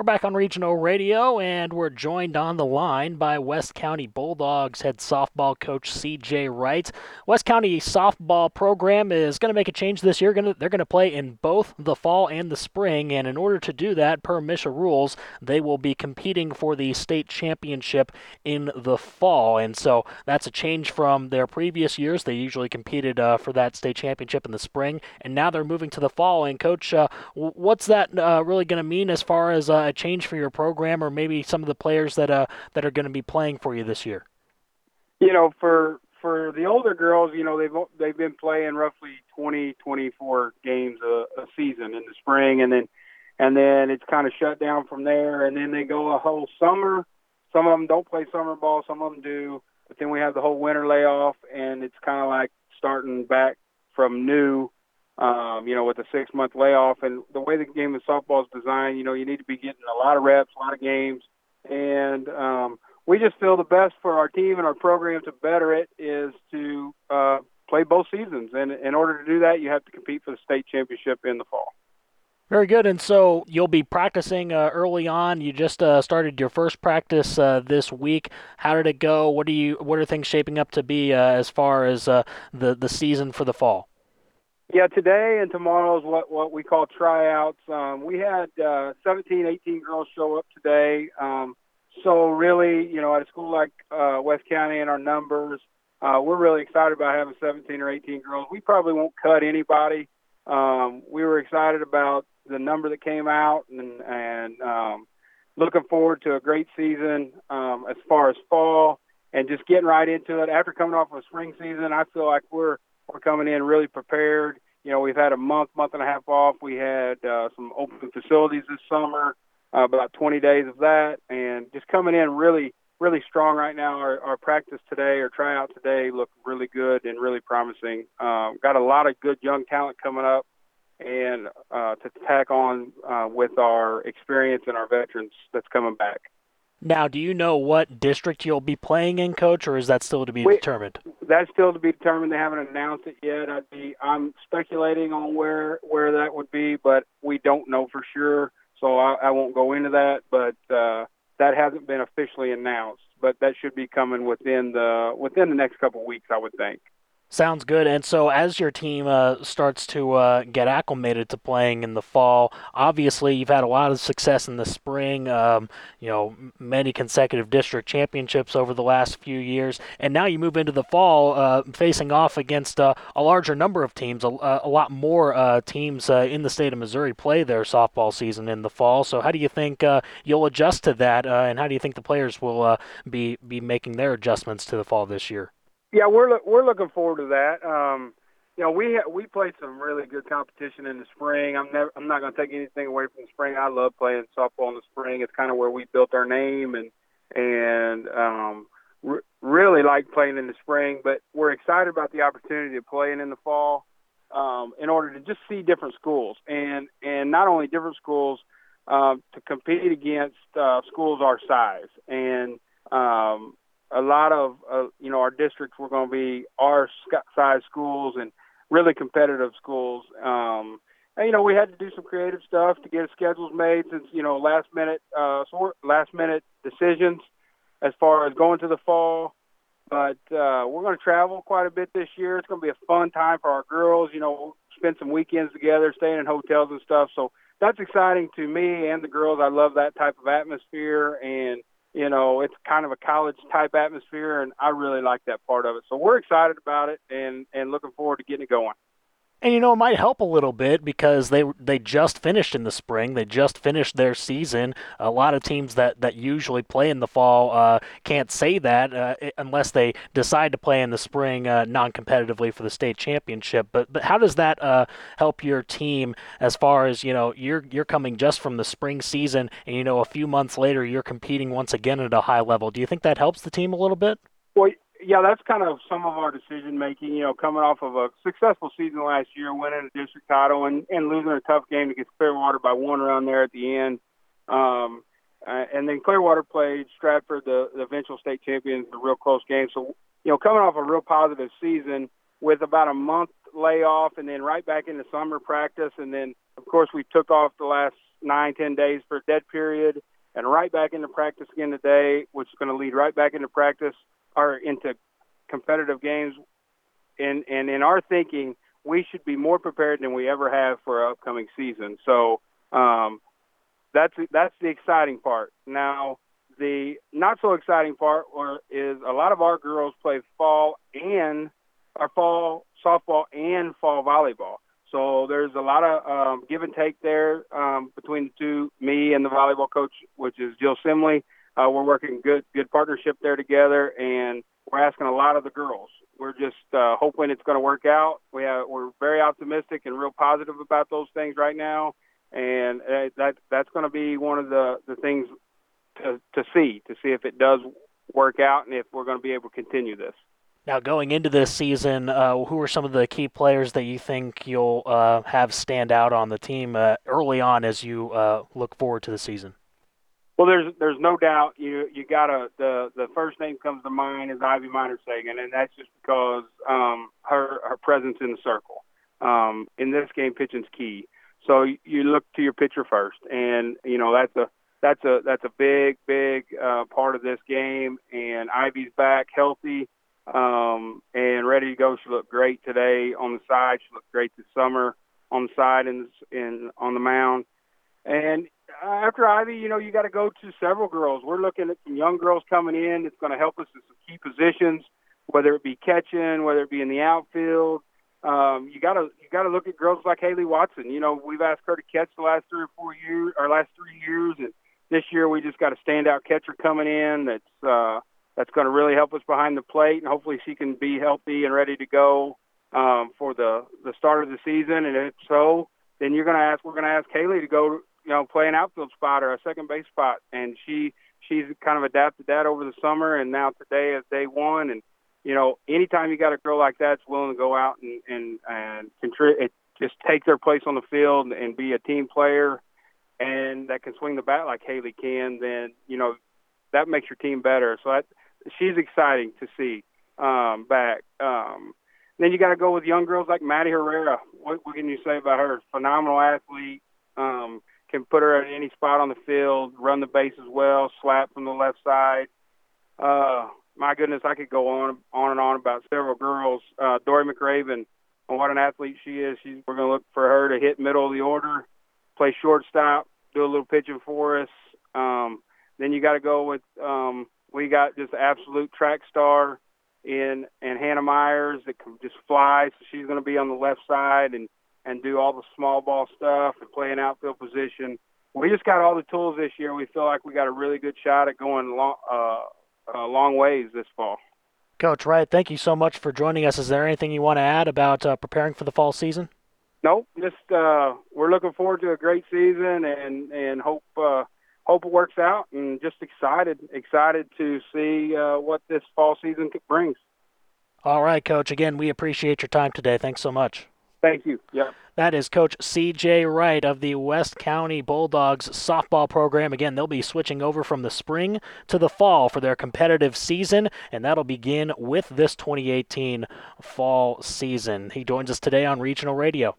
back on Regional Radio, and we're joined on the line by West County Bulldogs head softball coach C.J. Wright. West County softball program is going to make a change this year. They're going to play in both the fall and the spring, and in order to do that, per MSHSAA rules, they will be competing for the state championship in the fall. And so that's a change from their previous years. They usually competed for that state championship in the spring, and now they're moving to the fall. And Coach, what's that really going to mean as far as a change for your program, or maybe some of the players that are going to be playing for you this year? For the older girls, they've been playing roughly 24 games a season in the spring, and then it's kind of shut down from there, and then they go a whole summer. Some of them don't play summer ball, some of them do, but then we have the whole winter layoff, and it's kind of like starting back from new. With a 6-month layoff. And the way the game of softball is designed, you need to be getting a lot of reps, a lot of games. And we just feel the best for our team and our program to better it is to play both seasons. And in order to do that, you have to compete for the state championship in the fall. Very good. And so you'll be practicing early on. You just started your first practice this week. How did it go? What are things shaping up to be as far as the season for the fall? Yeah, today and tomorrow is what we call tryouts. We had 17, 18 girls show up today. So really, at a school like West County and our numbers, we're really excited about having 17 or 18 girls. We probably won't cut anybody. We were excited about the number that came out and looking forward to a great season as far as fall and just getting right into it. After coming off of a spring season, I feel like we're coming in really prepared. We've had a month and a half off. We had some open facilities this summer, about 20 days of that, and just coming in really, really strong right now. Our practice today, our tryout today, looked really good and really promising. Got a lot of good young talent coming up, and to tack on with our experience and our veterans that's coming back. Now, do you know what district you'll be playing in, Coach, or is that still to be determined? That's still to be determined. They haven't announced it yet. I'm speculating on where that would be, but we don't know for sure, so I won't go into that. But that hasn't been officially announced, but that should be coming within the next couple of weeks, I would think. Sounds good. And so as your team starts to get acclimated to playing in the fall, obviously you've had a lot of success in the spring, many consecutive district championships over the last few years, and now you move into the fall facing off against a larger number of teams. A lot more teams in the state of Missouri play their softball season in the fall. So how do you think you'll adjust to that, and how do you think the players will be making their adjustments to the fall this year? Yeah, we're looking forward to that. We played some really good competition in the spring. I'm not going to take anything away from the spring. I love playing softball in the spring. It's kind of where we built our name and really like playing in the spring. But we're excited about the opportunity to play in the fall in order to just see different schools and not only different schools to compete against schools our size and. A lot of, our districts were going to be our size schools and really competitive schools. And, we had to do some creative stuff to get schedules made since, last minute decisions as far as going to the fall. But we're going to travel quite a bit this year. It's going to be a fun time for our girls, spend some weekends together, staying in hotels and stuff. So that's exciting to me and the girls. I love that type of atmosphere and, it's kind of a college-type atmosphere, and I really like that part of it. So we're excited about it and looking forward to getting it going. And it might help a little bit because they just finished in the spring. They just finished their season. A lot of teams that usually play in the fall can't say that unless they decide to play in the spring non-competitively for the state championship. But how does that help your team as far as you're coming just from the spring season and a few months later you're competing once again at a high level? Do you think that helps the team a little bit? Well, yeah, that's kind of some of our decision making. Coming off of a successful season last year, winning a district title and losing a tough game against Clearwater by one run there at the end. And then Clearwater played Stratford, the eventual state champions, a real close game. So, coming off a real positive season with about a month layoff and then right back into summer practice. And then, of course, we took off the last 9-10 days for a dead period, and right back into practice again today, which is going to lead right back into practice or into competitive games. And in our thinking, we should be more prepared than we ever have for our upcoming season. So that's the exciting part. Now, the not so exciting part is a lot of our girls play fall softball and fall volleyball. So there's a lot of give and take there between the two, me and the volleyball coach, which is Jill Simley. We're working good partnership there together, and we're asking a lot of the girls. We're just hoping it's going to work out. We're very optimistic and real positive about those things right now, and that's going to be one of the things to see if it does work out and if we're going to be able to continue this. Now, going into this season, who are some of the key players that you think you'll have stand out on the team early on as you look forward to the season? Well, there's no doubt you gotta the first name comes to mind is Ivy Miner-Sagan, and that's just because her presence in the circle. In this game, pitching's key. So you look to your pitcher first, and that's a big part of this game. And Ivy's back healthy and ready to go. She looked great today on the side. She looked great this summer on the side and on the mound. And after Ivy, you got to go to several girls. We're looking at some young girls coming in. It's going to help us in some key positions, whether it be catching, whether it be in the outfield. You got to look at girls like Haley Watson. We've asked her to catch the last 3 years, and this year we just got a standout catcher coming in that's going to really help us behind the plate, and hopefully she can be healthy and ready to go for the start of the season. And if so, then we're going to ask Haley to go, play an outfield spot or a second base spot. And she's kind of adapted that over the summer, and now today is day one. And, anytime you got a girl like that that's willing to go out and contribute, just take their place on the field and be a team player and that can swing the bat like Haley can, then, that makes your team better. So she's exciting to see back. Then you got to go with young girls like Maddie Herrera. What can you say about her? Phenomenal athlete. Can put her at any spot on the field, run the bases well, slap from the left side. My goodness, I could go on and on about several girls. Dory McRaven, what an athlete she is. We're going to look for her to hit middle of the order, play shortstop, do a little pitching for us. Then you got to go with we got just absolute track star in Hannah Myers that can just fly. So she's going to be on the left side and do all the small ball stuff and play an outfield position. We just got all the tools this year. We feel like we got a really good shot at going long ways this fall. Coach Wright, thank you so much for joining us. Is there anything you want to add about preparing for the fall season? Nope. Just we're looking forward to a great season and hope it works out, and just excited to see what this fall season brings. All right, Coach. Again, we appreciate your time today. Thanks so much. Thank you. Yeah. That is Coach C.J. Wright of the West County Bulldogs softball program. Again, they'll be switching over from the spring to the fall for their competitive season, and that'll begin with this 2018 fall season. He joins us today on Regional Radio.